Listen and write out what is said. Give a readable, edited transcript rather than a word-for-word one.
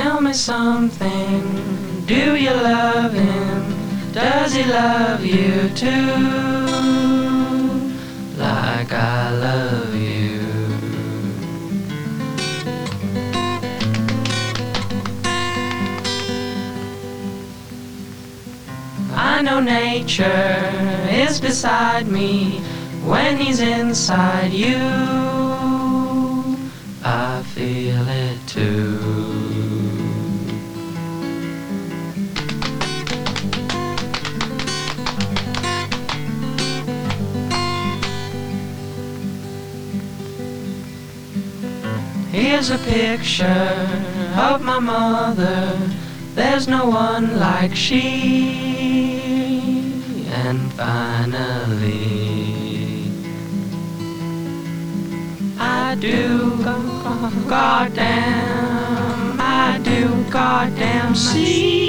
Tell me something, do you love him? Does he love you too? Like I love you. I know nature is beside me when he's inside you. I feel it too. Here's a picture of my mother. There's no one like she. And finally, I do goddamn see.